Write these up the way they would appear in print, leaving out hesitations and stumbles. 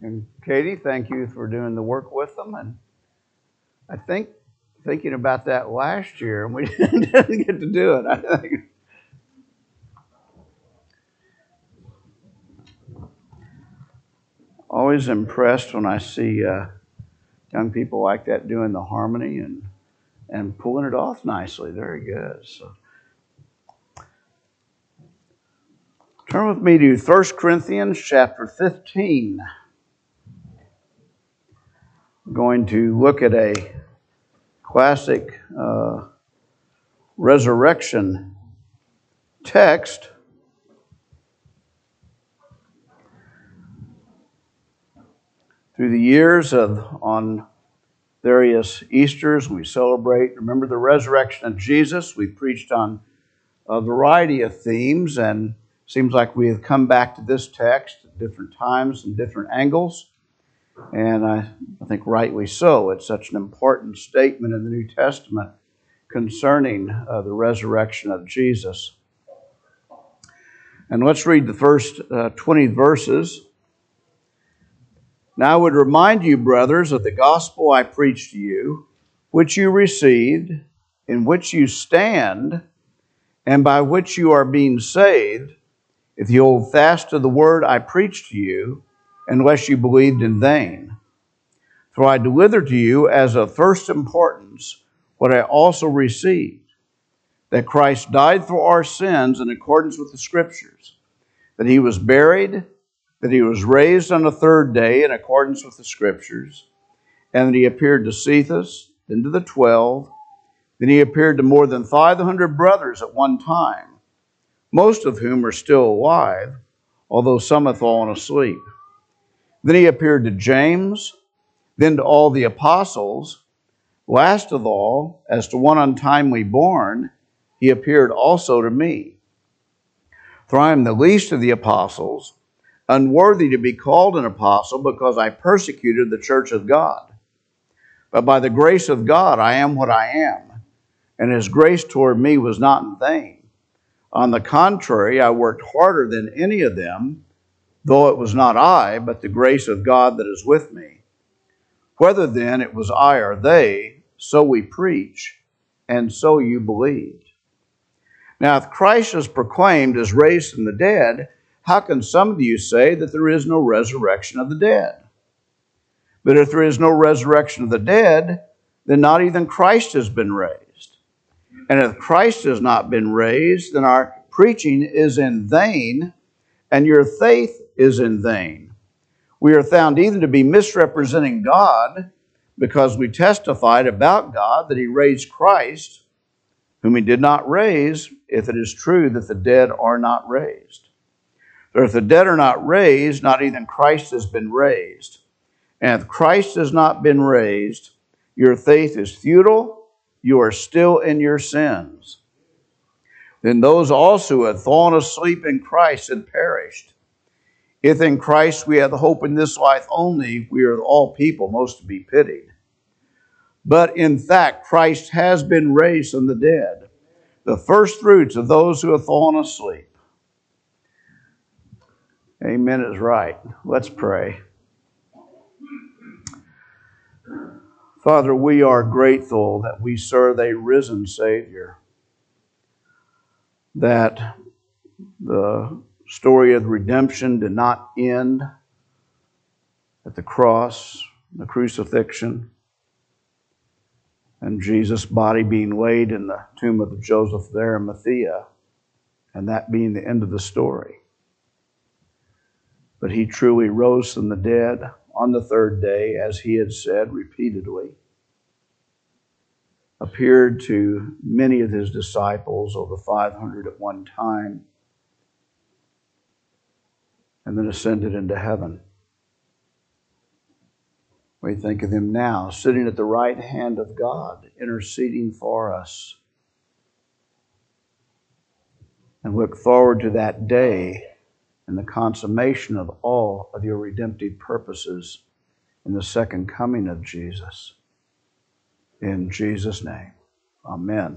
And Katie, thank you for doing the work with them. And I think thinking about that last year, and we didn't get to do it. I think. Always impressed when I see young people like that doing the harmony and pulling it off nicely. Very good. So, turn with me to 1 Corinthians chapter 15. I'm going to look at a classic resurrection text. Through the years on various Easters, we celebrate, remember the resurrection of Jesus. We preached on a variety of themes, and it seems like we have come back to this text at different times and different angles. And I think rightly so. It's such an important statement in the New Testament concerning the resurrection of Jesus. And let's read the first 20 verses. Now I would remind you, brothers, of the gospel I preached to you, which you received, in which you stand, and by which you are being saved, if you hold fast to the word I preached to you, unless you believed in vain. For I delivered to you as of first importance what I also received, that Christ died for our sins in accordance with the Scriptures, that he was buried, that he was raised on the third day in accordance with the Scriptures, and that he appeared to Cephas, then to the 12, then he appeared to more than 500 brothers at one time, most of whom are still alive, although some have fallen asleep. Then he appeared to James, then to all the apostles. Last of all, as to one untimely born, he appeared also to me. For I am the least of the apostles, unworthy to be called an apostle, because I persecuted the church of God. But by the grace of God I am what I am, and his grace toward me was not in vain. On the contrary, I worked harder than any of them, though it was not I, but the grace of God that is with me. Whether then it was I or they, so we preach, and so you believed. Now if Christ is proclaimed as raised from the dead, how can some of you say that there is no resurrection of the dead? But if there is no resurrection of the dead, then not even Christ has been raised. And if Christ has not been raised, then our preaching is in vain, and your faith is in vain. We are found even to be misrepresenting God, because we testified about God that he raised Christ, whom he did not raise, if it is true that the dead are not raised. For if the dead are not raised, not even Christ has been raised. And if Christ has not been raised, your faith is futile, you are still in your sins. Then those also who had fallen asleep in Christ had perished. If in Christ we have the hope in this life only, we are all people most to be pitied. But in fact, Christ has been raised from the dead, the first fruits of those who have fallen asleep. Amen is right. Let's pray. Father, we are grateful that we serve a risen Savior, that the story of redemption did not end at the cross, the crucifixion, and Jesus' body being laid in the tomb of Joseph of Arimathea, and that being the end of the story. But he truly rose from the dead on the third day, as he had said repeatedly, appeared to many of his disciples, over 500 at one time, and then ascended into heaven. We think of him now, sitting at the right hand of God, interceding for us. And look forward to that day and the consummation of all of your redemptive purposes in the second coming of Jesus. In Jesus' name, amen.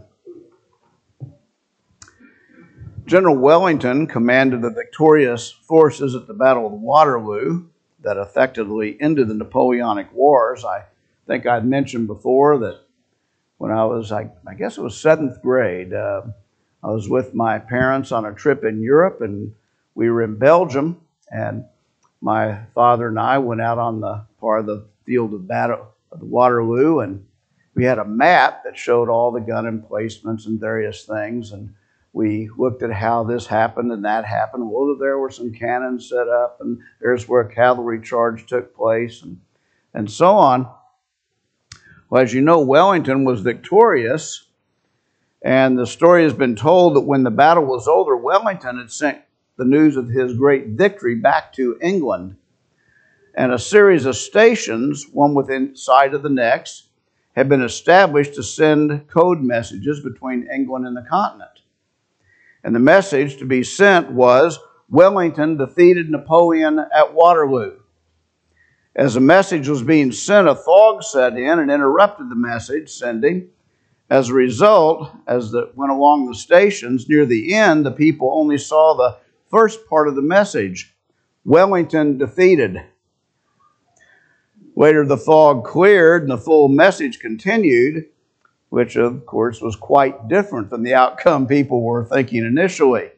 General Wellington commanded the victorious forces at the Battle of Waterloo, that effectively ended the Napoleonic Wars. I think I'd mentioned before that when I was, I guess it was 7th grade, I was with my parents on a trip in Europe, and we were in Belgium, and my father and I went out on the part of the field of battle of the Waterloo, and we had a map that showed all the gun emplacements and various things, and we looked at how this happened and that happened. Well, there were some cannons set up, and there's where a cavalry charge took place, and so on. Well, as you know, Wellington was victorious, and the story has been told that when the battle was over, Wellington had sent the news of his great victory back to England. And a series of stations, one within sight of the next, had been established to send code messages between England and the continent. And the message to be sent was, Wellington defeated Napoleon at Waterloo. As the message was being sent, a fog set in and interrupted the message sending. As a result, as it went along the stations, near the end, the people only saw the first part of the message, Wellington defeated. Later, the fog cleared and the full message continued, which, of course, was quite different than the outcome people were thinking initially.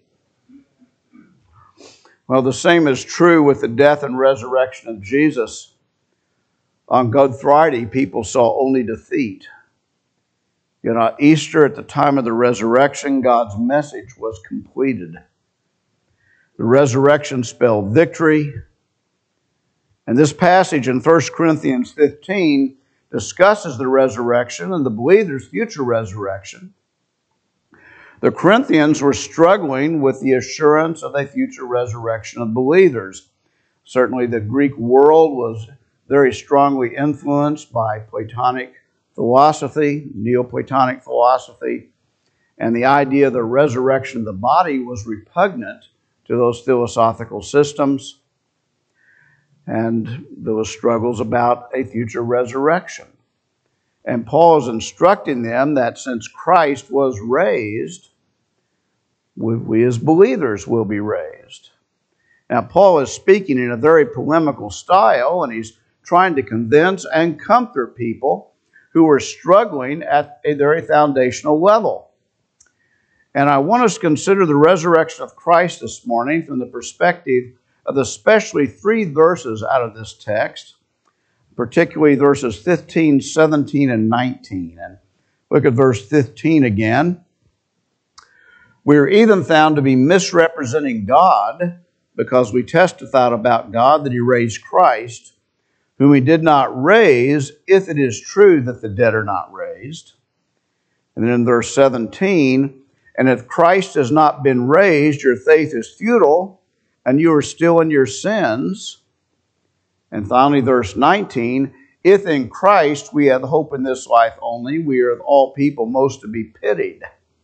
Well, the same is true with the death and resurrection of Jesus. On Good Friday, people saw only defeat. Yet on Easter, at the time of the resurrection, God's message was completed. The resurrection spelled victory. And this passage in 1 Corinthians 15 discusses the resurrection and the believers' future resurrection. The Corinthians were struggling with the assurance of a future resurrection of believers. Certainly the Greek world was very strongly influenced by Platonic philosophy, Neoplatonic philosophy, and the idea of the resurrection of the body was repugnant to those philosophical systems. And there were struggles about a future resurrection. And Paul is instructing them that since Christ was raised, we as believers will be raised. Now, Paul is speaking in a very polemical style, and he's trying to convince and comfort people who are struggling at a very foundational level. And I want us to consider the resurrection of Christ this morning from the perspective of especially 3 verses out of this text, particularly verses 15, 17, and 19. And look at verse 15 again. We are even found to be misrepresenting God because we testified about God that He raised Christ, whom He did not raise, if it is true that the dead are not raised. And then in verse 17, and if Christ has not been raised, your faith is futile, and you are still in your sins. And finally, verse 19, if in Christ we have hope in this life only, we are of all people most to be pitied.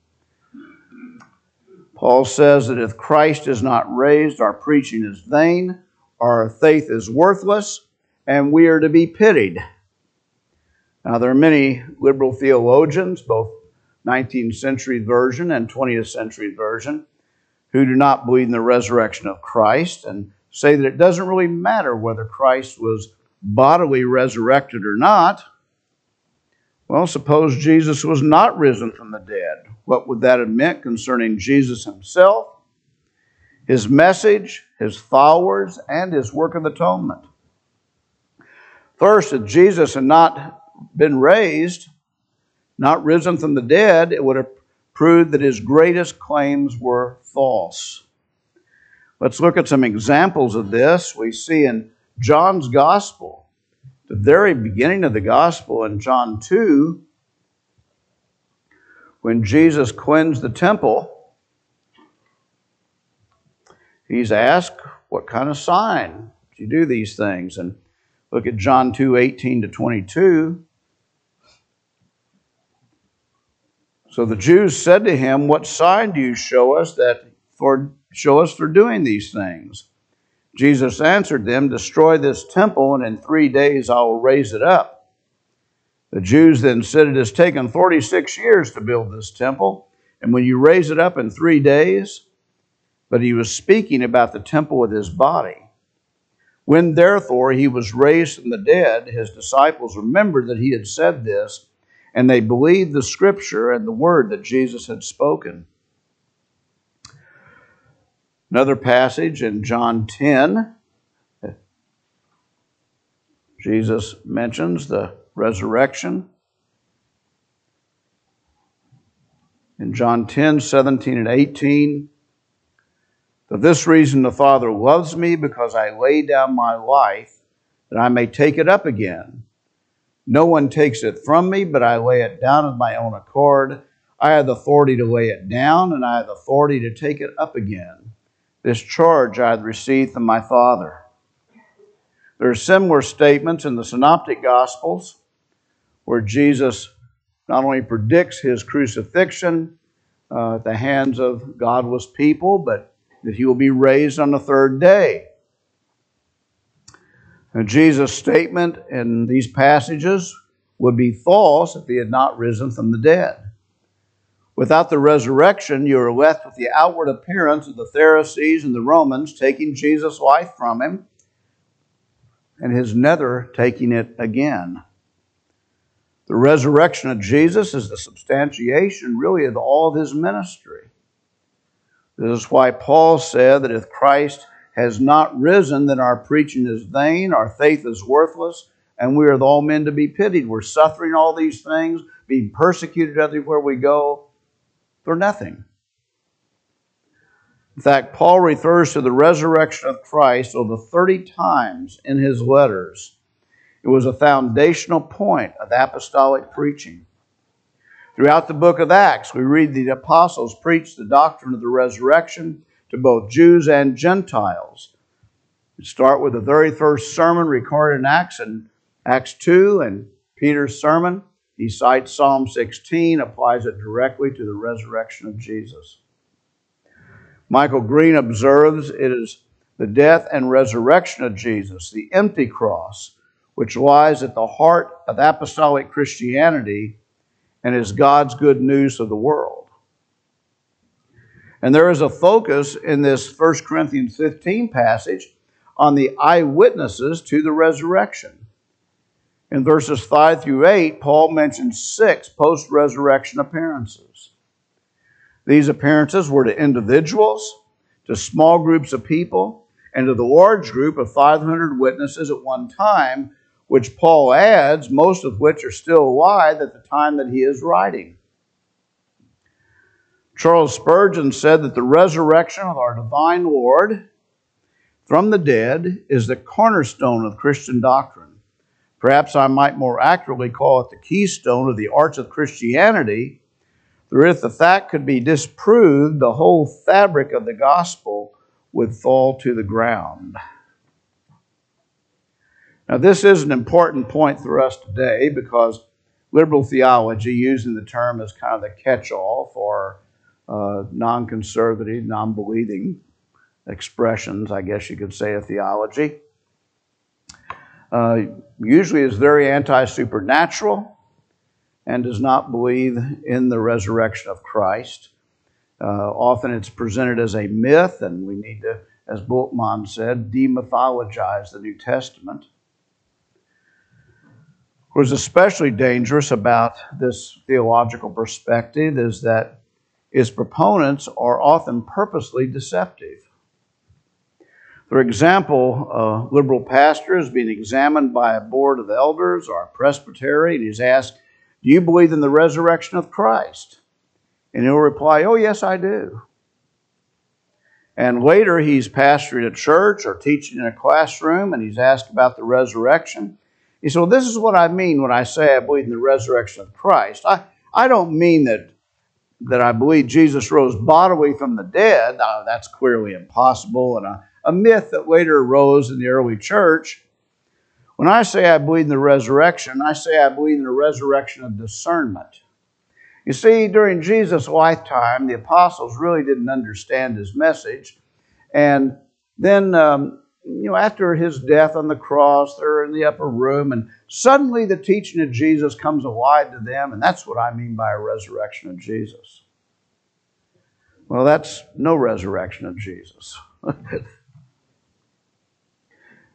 Paul says that if Christ is not raised, our preaching is vain, our faith is worthless, and we are to be pitied. Now, there are many liberal theologians, both 19th century version and 20th century version, who do not believe in the resurrection of Christ and say that it doesn't really matter whether Christ was bodily resurrected or not. Well, suppose Jesus was not risen from the dead. What would that have meant concerning Jesus himself, his message, his followers, and his work of atonement? First, if Jesus had not been raised, not risen from the dead, it would have proved that his greatest claims were false. Let's look at some examples of this. We see in John's Gospel, the very beginning of the Gospel in John 2, when Jesus cleansed the temple, he's asked, what kind of sign do you do these things? And look at John 2, 18 to 22. So the Jews said to him, what sign do you show us for doing these things? Jesus answered them, destroy this temple, and in 3 days I will raise it up. The Jews then said, it has taken 46 years to build this temple, and when you raise it up in 3 days? But he was speaking about the temple of his body. When therefore he was raised from the dead, his disciples remembered that he had said this, and they believed the scripture and the word that Jesus had spoken. Another passage in John 10, Jesus mentions the resurrection. In John 10, 17 and 18, for this reason the Father loves me, because I lay down my life, that I may take it up again. No one takes it from me, but I lay it down of my own accord. I have the authority to lay it down, and I have the authority to take it up again. This charge I have received from my Father. There are similar statements in the Synoptic Gospels where Jesus not only predicts his crucifixion at the hands of godless people, but that he will be raised on the third day. And Jesus' statement in these passages would be false if he had not risen from the dead. Without the resurrection, you are left with the outward appearance of the Pharisees and the Romans taking Jesus' life from him, and his nether taking it again. The resurrection of Jesus is the substantiation, really, of all of his ministry. This is why Paul said that if Christ has not risen, then our preaching is vain, our faith is worthless, and we are all men to be pitied. We're suffering all these things, being persecuted everywhere we go, for nothing. In fact, Paul refers to the resurrection of Christ over 30 times in his letters. It was a foundational point of apostolic preaching. Throughout the book of Acts, we read the apostles preach the doctrine of the resurrection to both Jews and Gentiles. We start with the very first sermon recorded in Acts 2, and Peter's sermon. He cites Psalm 16, applies it directly to the resurrection of Jesus. Michael Green observes it is the death and resurrection of Jesus, the empty cross, which lies at the heart of apostolic Christianity and is God's good news to the world. And there is a focus in this 1 Corinthians 15 passage on the eyewitnesses to the resurrection. In verses 5 through 8, Paul mentions 6 post-resurrection appearances. These appearances were to individuals, to small groups of people, and to the large group of 500 witnesses at one time, which Paul adds, most of which are still alive at the time that he is writing. Charles Spurgeon said that the resurrection of our divine Lord from the dead is the cornerstone of Christian doctrine. Perhaps I might more accurately call it the keystone of the arch of Christianity, for if the fact could be disproved, the whole fabric of the gospel would fall to the ground. Now, this is an important point for us today because liberal theology, using the term as kind of the catch-all for non-conservative, non-believing expressions, I guess you could say, of theology, usually is very anti-supernatural and does not believe in the resurrection of Christ. Often it's presented as a myth, and we need to, as Bultmann said, demythologize the New Testament. What is especially dangerous about this theological perspective is that its proponents are often purposely deceptive. For example, a liberal pastor is being examined by a board of elders or a presbytery, and he's asked, "Do you believe in the resurrection of Christ?" And he'll reply, "Oh, yes, I do." And later he's pastoring a church or teaching in a classroom, and he's asked about the resurrection. He said, "Well, this is what I mean when I say I believe in the resurrection of Christ. I don't mean that I believe Jesus rose bodily from the dead. That's clearly impossible and a myth that later arose in the early church. When I say I believe in the resurrection, I say I believe in the resurrection of discernment." You see, during Jesus' lifetime, the apostles really didn't understand his message. And then, after his death on the cross, they're in the upper room, and suddenly the teaching of Jesus comes alive to them, and that's what I mean by a resurrection of Jesus. Well, that's no resurrection of Jesus.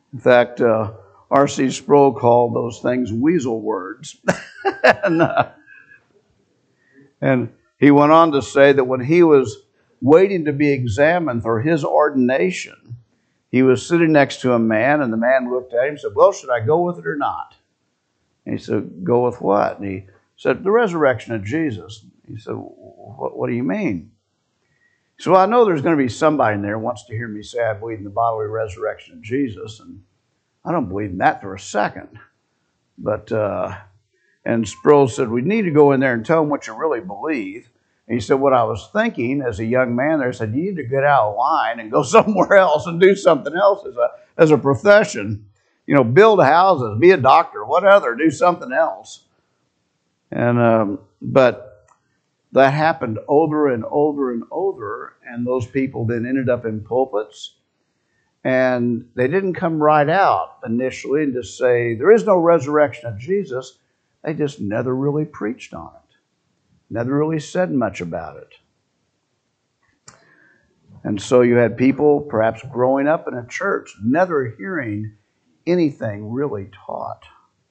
In fact, R.C. Sproul called those things weasel words. and, and he went on to say that when he was waiting to be examined for his ordination, he was sitting next to a man, and the man looked at him and said, well, should I go with it or not? And he said, go with what? And he said, the resurrection of Jesus. He said, what do you mean? He said, well, I know there's going to be somebody in there who wants to hear me say I believe in the bodily resurrection of Jesus, and I don't believe in that for a second. But, and Sproul said, we need to go in there and tell them what you really believe. And he said, what I was thinking as a young man there, I said, you need to get out of line and go somewhere else and do something else as a profession. You know, build houses, be a doctor, whatever, do something else. And but that happened over and over and over, and those people then ended up in pulpits, and they didn't come right out initially and just say, there is no resurrection of Jesus. They just never really preached on it, never really said much about it. And so you had people perhaps growing up in a church, never hearing anything really taught.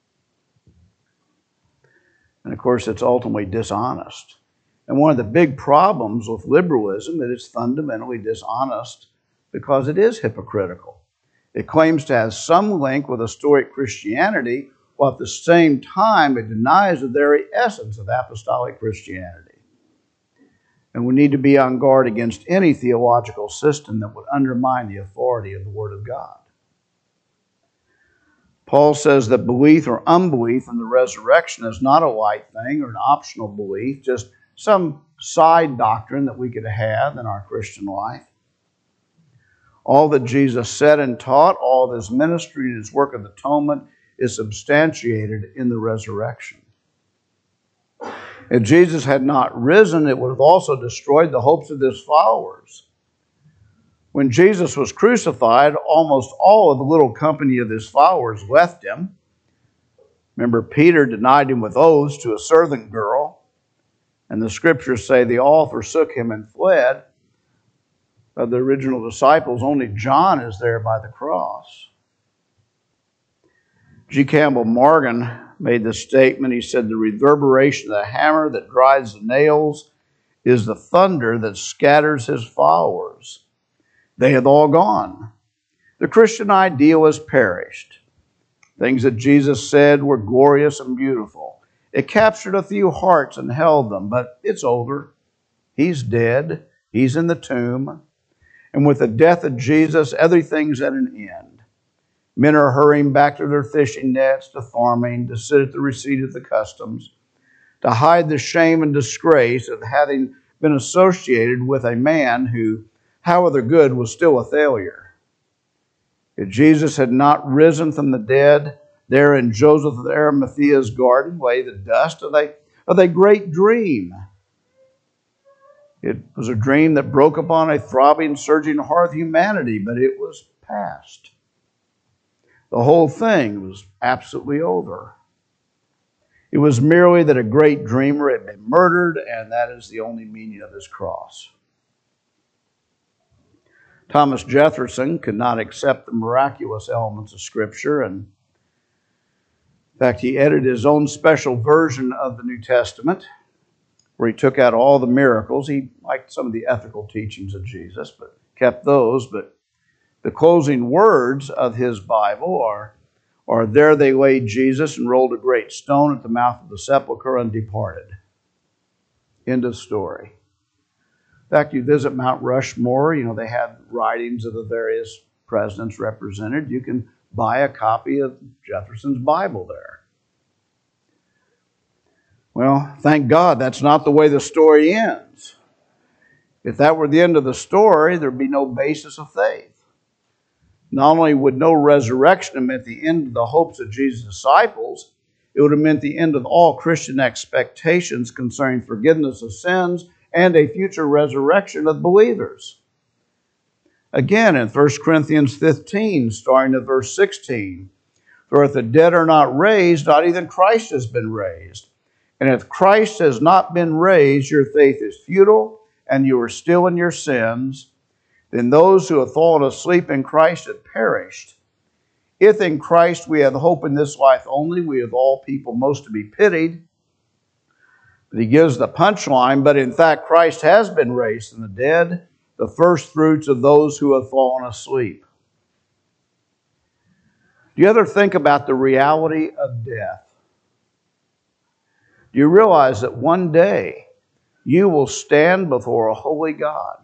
And of course, it's ultimately dishonest. And one of the big problems with liberalism is it's fundamentally dishonest because it is hypocritical. It claims to have some link with historic Christianity, while at the same time it denies the very essence of apostolic Christianity. And we need to be on guard against any theological system that would undermine the authority of the Word of God. Paul says that belief or unbelief in the resurrection is not a light thing or an optional belief, just some side doctrine that we could have in our Christian life. All that Jesus said and taught, all of his ministry and his work of atonement is substantiated in the resurrection. If Jesus had not risen, it would have also destroyed the hopes of his followers. When Jesus was crucified, almost all of the little company of his followers left him. Remember, Peter denied him with oaths to a servant girl, and the scriptures say they all forsook him and fled. Of the original disciples, only John is there by the cross. G. Campbell Morgan made the statement, he said, the reverberation of the hammer that drives the nails is the thunder that scatters his followers. They have all gone. The Christian ideal has perished. Things that Jesus said were glorious and beautiful. It captured a few hearts and held them, but it's over. He's dead. He's in the tomb. And with the death of Jesus, everything's at an end. Men are hurrying back to their fishing nets, to farming, to sit at the receipt of the customs, to hide the shame and disgrace of having been associated with a man who, however good, was still a failure. If Jesus had not risen from the dead, there in Joseph of Arimathea's garden lay the dust of a great dream. It was a dream that broke upon a throbbing, surging heart of humanity, but it was past. The whole thing was absolutely over. It was merely that a great dreamer had been murdered, and that is the only meaning of his cross. Thomas Jefferson could not accept the miraculous elements of Scripture, and in fact, he edited his own special version of the New Testament, where he took out all the miracles. He liked some of the ethical teachings of Jesus, but kept those. But the closing words of his Bible are there they laid Jesus and rolled a great stone at the mouth of the sepulchre and departed. End of story. In fact, you visit Mount Rushmore, they had writings of the various presidents represented. You can buy a copy of Jefferson's Bible there. Well, thank God that's not the way the story ends. If that were the end of the story, there'd be no basis of faith. Not only would no resurrection have meant the end of the hopes of Jesus' disciples, it would have meant the end of all Christian expectations concerning forgiveness of sins and a future resurrection of believers. Again, in 1 Corinthians 15, starting at verse 16, for if the dead are not raised, not even Christ has been raised. And if Christ has not been raised, your faith is futile, and you are still in your sins. Then those who have fallen asleep in Christ have perished. If in Christ we have hope in this life only, we of all people most to be pitied. But he gives the punchline, but in fact Christ has been raised from the dead, the first fruits of those who have fallen asleep. Do you ever think about the reality of death? Do you realize that one day you will stand before a holy God?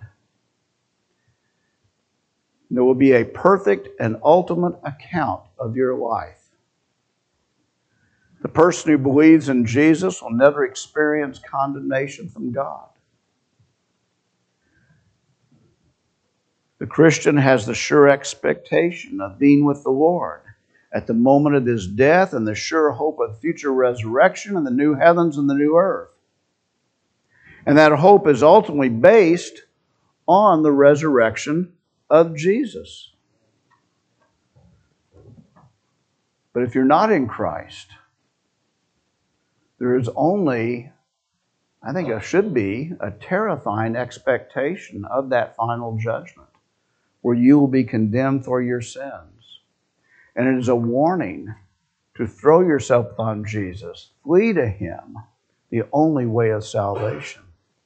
There will be a perfect and ultimate account of your life. The person who believes in Jesus will never experience condemnation from God. The Christian has the sure expectation of being with the Lord at the moment of his death and the sure hope of future resurrection and the new heavens and the new earth. And that hope is ultimately based on the resurrection of Jesus. But if you're not in Christ, there is only, I think it should be, a terrifying expectation of that final judgment where you will be condemned for your sins. And it is a warning to throw yourself upon Jesus. Flee to Him, the only way of salvation.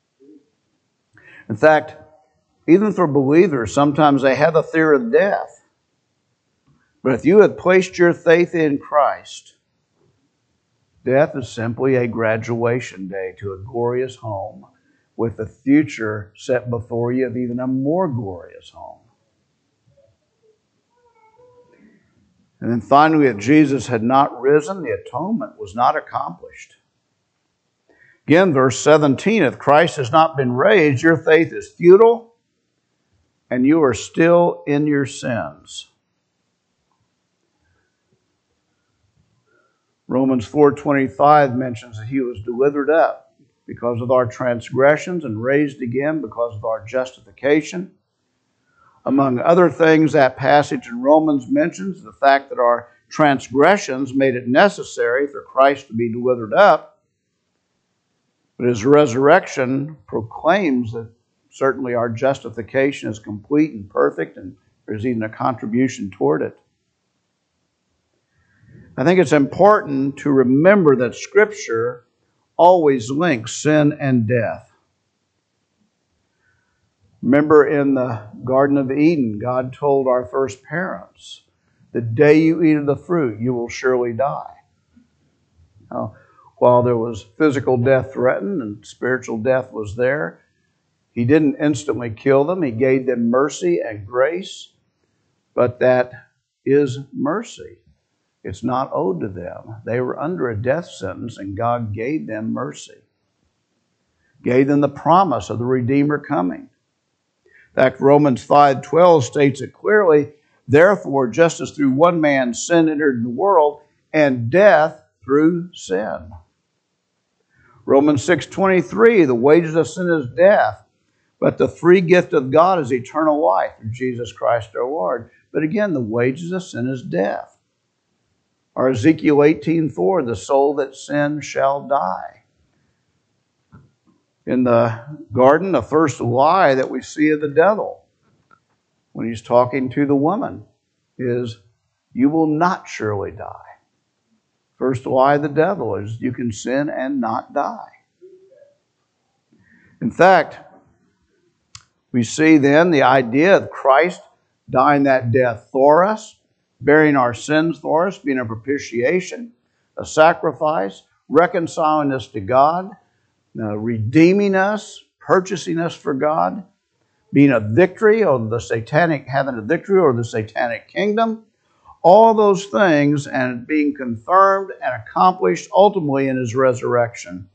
In fact, even for believers, sometimes they have a fear of death. But if you have placed your faith in Christ, death is simply a graduation day to a glorious home with a future set before you of even a more glorious home. And then finally, if Jesus had not risen, the atonement was not accomplished. Again, verse 17, if Christ has not been raised, your faith is futile, and you are still in your sins. Romans 4:25 mentions that He was delivered up because of our transgressions and raised again because of our justification. Among other things, that passage in Romans mentions the fact that our transgressions made it necessary for Christ to be delivered up. But His resurrection proclaims that certainly our justification is complete and perfect, and there's even a contribution toward it. I think it's important to remember that Scripture always links sin and death. Remember in the Garden of Eden, God told our first parents, the day you eat of the fruit, you will surely die. Now, while there was physical death threatened and spiritual death was there, He didn't instantly kill them. He gave them mercy and grace, but that is mercy. It's not owed to them. They were under a death sentence, and God gave them mercy. Gave them the promise of the Redeemer coming. In fact, Romans 5:12 states it clearly, therefore, just as through one man sin entered the world, and death through sin. Romans 6:23, the wages of sin is death, but the free gift of God is eternal life through Jesus Christ our Lord. But again, the wages of sin is death. Or Ezekiel 18:4, the soul that sins shall die. In the garden, the first lie that we see of the devil when he's talking to the woman is, you will not surely die. First lie of the devil is you can sin and not die. In fact, we see then the idea of Christ dying that death for us, bearing our sins for us, being a propitiation, a sacrifice, reconciling us to God, redeeming us, purchasing us for God, being a victory over the satanic, having a victory over the satanic kingdom, all those things, and being confirmed and accomplished ultimately in His resurrection.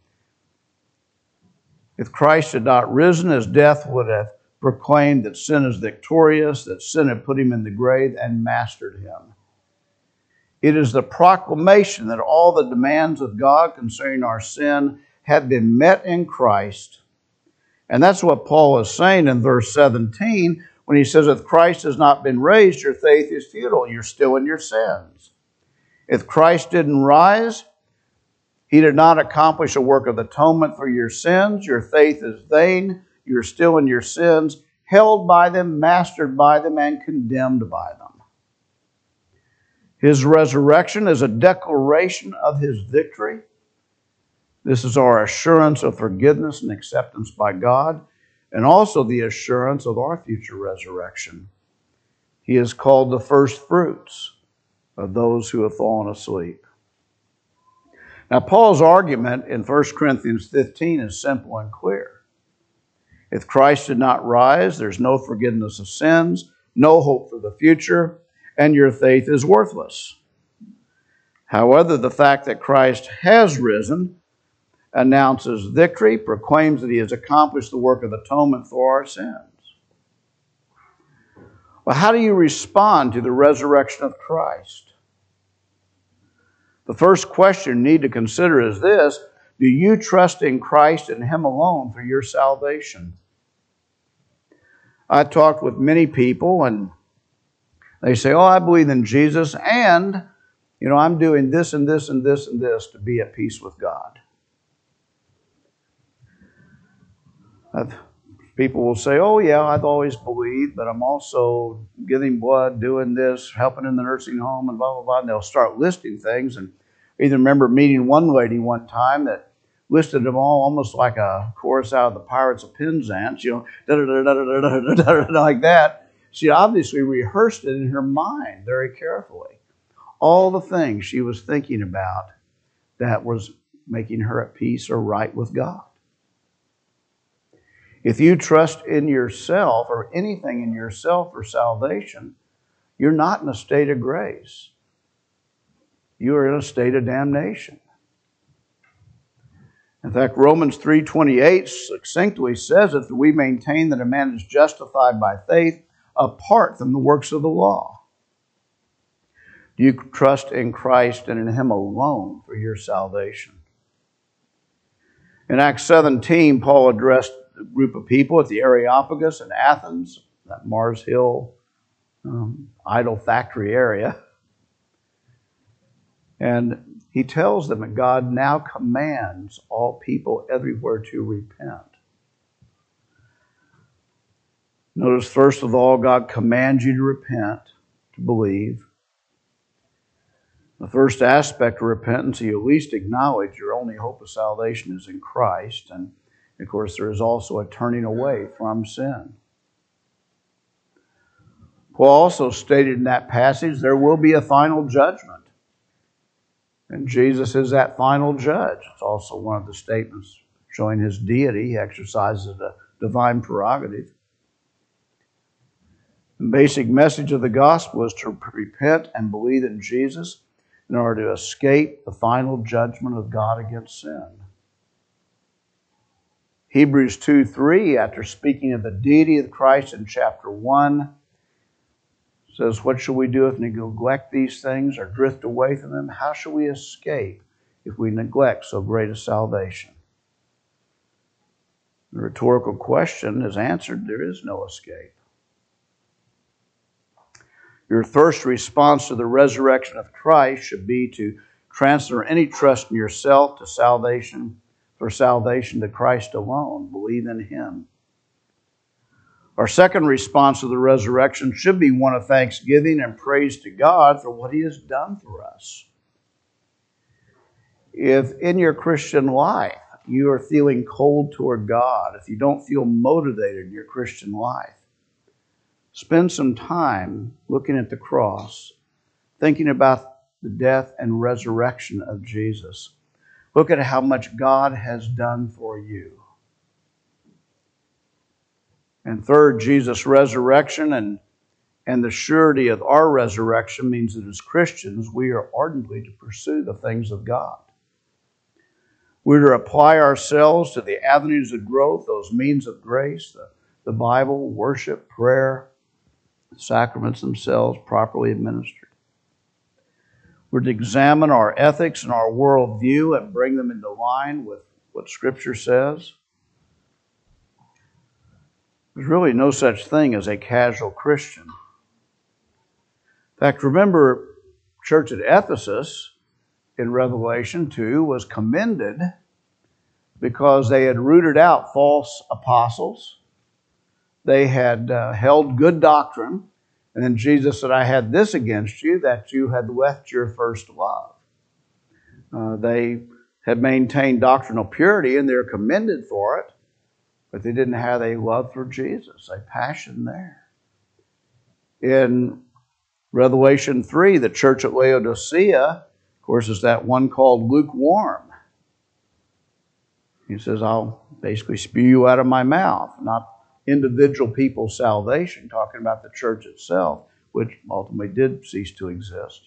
If Christ had not risen, His death would have proclaimed that sin is victorious, that sin had put Him in the grave and mastered Him. It is the proclamation that all the demands of God concerning our sin have been met in Christ. And that's what Paul is saying in verse 17 when he says, if Christ has not been raised, your faith is futile. You're still in your sins. If Christ didn't rise, He did not accomplish a work of atonement for your sins. Your faith is vain. You're still in your sins, held by them, mastered by them, and condemned by them. His resurrection is a declaration of His victory. This is our assurance of forgiveness and acceptance by God, and also the assurance of our future resurrection. He is called the first fruits of those who have fallen asleep. Now, Paul's argument in 1 Corinthians 15 is simple and clear. If Christ did not rise, there's no forgiveness of sins, no hope for the future, and your faith is worthless. However, the fact that Christ has risen announces victory, proclaims that He has accomplished the work of atonement for our sins. Well, how do you respond to the resurrection of Christ? The first question you need to consider is this: do you trust in Christ and Him alone for your salvation? I talked with many people and they say, I believe in Jesus and, I'm doing this and this and this and this to be at peace with God. People will say, I've always believed, but I'm also giving blood, doing this, helping in the nursing home, and blah, blah, blah. And they'll start listing things. And I even remember meeting one lady one time that listed them all almost like a chorus out of the Pirates of Penzance, like that. She obviously rehearsed it in her mind very carefully. All the things she was thinking about that was making her at peace or right with God. If you trust in yourself or anything in yourself for salvation, you're not in a state of grace. You are in a state of damnation. In fact, Romans 3:28 succinctly says that we maintain that a man is justified by faith apart from the works of the law. Do you trust in Christ and in Him alone for your salvation? In Acts 17, Paul addressed a group of people at the Areopagus in Athens, that Mars Hill idol factory area. And he tells them that God now commands all people everywhere to repent. Notice, first of all, God commands you to repent, to believe. The first aspect of repentance, you at least acknowledge your only hope of salvation is in Christ. And, of course, there is also a turning away from sin. Paul also stated in that passage there will be a final judgment. And Jesus is that final judge. It's also one of the statements showing His deity. He exercises a divine prerogative. The basic message of the gospel is to repent and believe in Jesus in order to escape the final judgment of God against sin. Hebrews 2:3, after speaking of the deity of Christ in chapter 1, says, what shall we do if we neglect these things or drift away from them? How shall we escape if we neglect so great a salvation? The rhetorical question is answered. There is no escape. Your first response to the resurrection of Christ should be to transfer any trust in yourself to salvation, for salvation to Christ alone. Believe in Him. Our second response to the resurrection should be one of thanksgiving and praise to God for what He has done for us. If in your Christian life you are feeling cold toward God, if you don't feel motivated in your Christian life, spend some time looking at the cross, thinking about the death and resurrection of Jesus. Look at how much God has done for you. And third, Jesus' resurrection and the surety of our resurrection means that as Christians, we are ardently to pursue the things of God. We're to apply ourselves to the avenues of growth, those means of grace, the Bible, worship, prayer, the sacraments themselves properly administered. We're to examine our ethics and our worldview and bring them into line with what Scripture says. There's really no such thing as a casual Christian. In fact, remember, church at Ephesus in Revelation 2 was commended because they had rooted out false apostles. They had held good doctrine. And then Jesus said, I had this against you, that you had left your first love. They had maintained doctrinal purity, and they're commended for it, but they didn't have a love for Jesus, a passion there. In Revelation 3, the church at Laodicea, of course, is that one called lukewarm. He says, I'll basically spew you out of my mouth. Not individual people's salvation, talking about the church itself, which ultimately did cease to exist.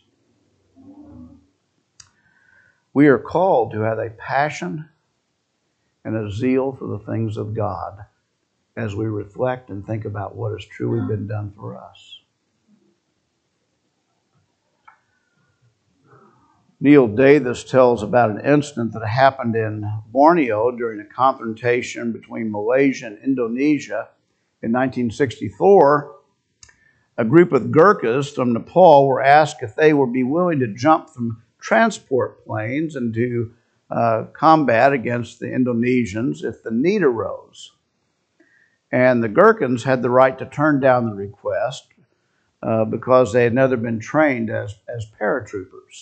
We are called to have a passion and a zeal for the things of God as we reflect and think about what has truly been done for us. Neil Davis tells about an incident that happened in Borneo during a confrontation between Malaysia and Indonesia in 1964. A group of Gurkhas from Nepal were asked if they would be willing to jump from transport planes and to combat against the Indonesians if the need arose. And the Gurkhans had the right to turn down the request because they had never been trained as paratroopers.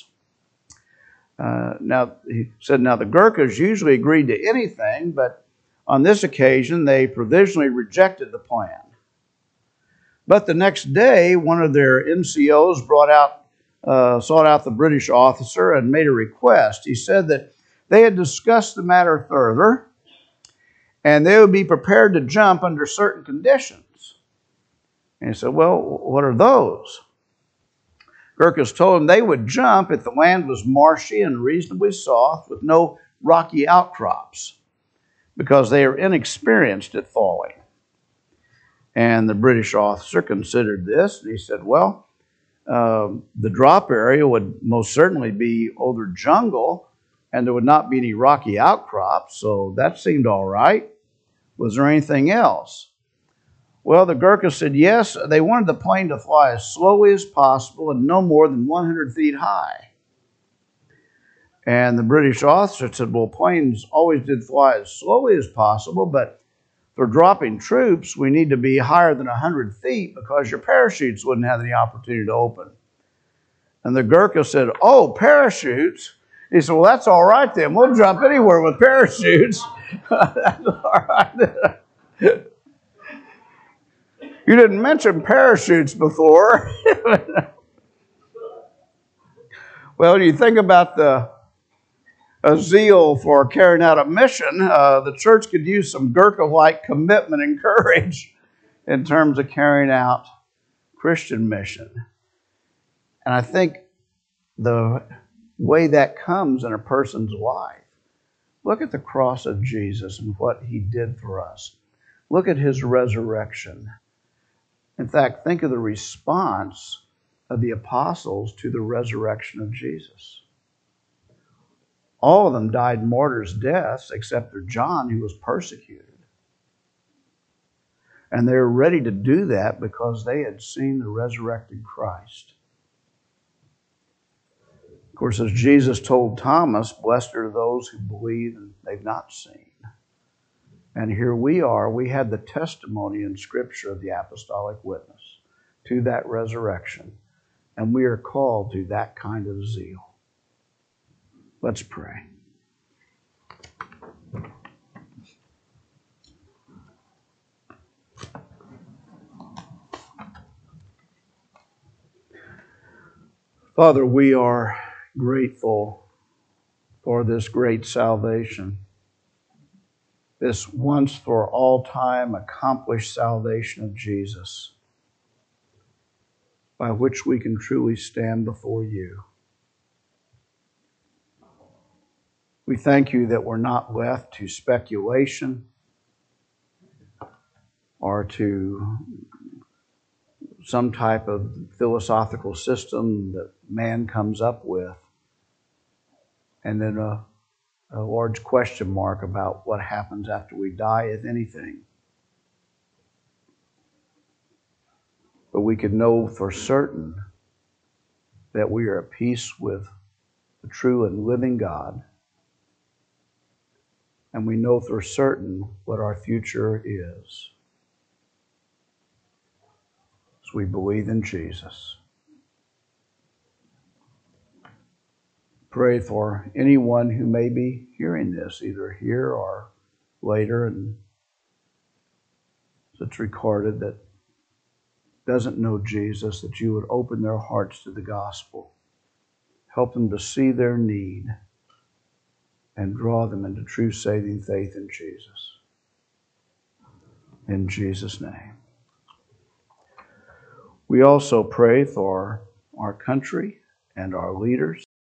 Now, he said, the Gurkhas usually agreed to anything, but on this occasion, they provisionally rejected the plan. But the next day, one of their NCOs sought out the British officer and made a request. He said that they had discussed the matter further, and they would be prepared to jump under certain conditions. And he said, well, what are those? Gurkhas told him they would jump if the land was marshy and reasonably soft with no rocky outcrops, because they are inexperienced at falling. And the British officer considered this, and he said, well, the drop area would most certainly be older jungle, and there would not be any rocky outcrops, so that seemed all right. Was there anything else? Well, the Gurkhas said yes, they wanted the plane to fly as slowly as possible and no more than 100 feet high. And the British officer said, well, planes always did fly as slowly as possible, but for dropping troops, we need to be higher than 100 feet because your parachutes wouldn't have any opportunity to open. And the Gurkha said, oh, parachutes? He said, well, that's all right then. We'll jump anywhere with parachutes. That's all right. You didn't mention parachutes before. Well, you think about a zeal for carrying out a mission, the church could use some Gurkha-like commitment and courage in terms of carrying out Christian mission. And I think the way that comes in a person's life, look at the cross of Jesus and what he did for us. Look at his resurrection. In fact, think of the response of the apostles to the resurrection of Jesus. All of them died martyrs' deaths except for John, who was persecuted. And they were ready to do that because they had seen the resurrected Christ. Of course, as Jesus told Thomas, blessed are those who believe and they've not seen. And here we are. We have the testimony in Scripture of the apostolic witness to that resurrection. And we are called to that kind of zeal. Let's pray. Father, we are grateful for this great salvation. This once for all time accomplished salvation of Jesus, by which we can truly stand before you. We thank you that we're not left to speculation or to some type of philosophical system that man comes up with, and then a large question mark about what happens after we die, if anything. But we can know for certain that we are at peace with the true and living God. And we know for certain what our future is. So we believe in Jesus. Pray for anyone who may be hearing this, either here or later, and it's recorded, that doesn't know Jesus, that you would open their hearts to the gospel. Help them to see their need and draw them into true saving faith in Jesus. In Jesus' name. We also pray for our country and our leaders.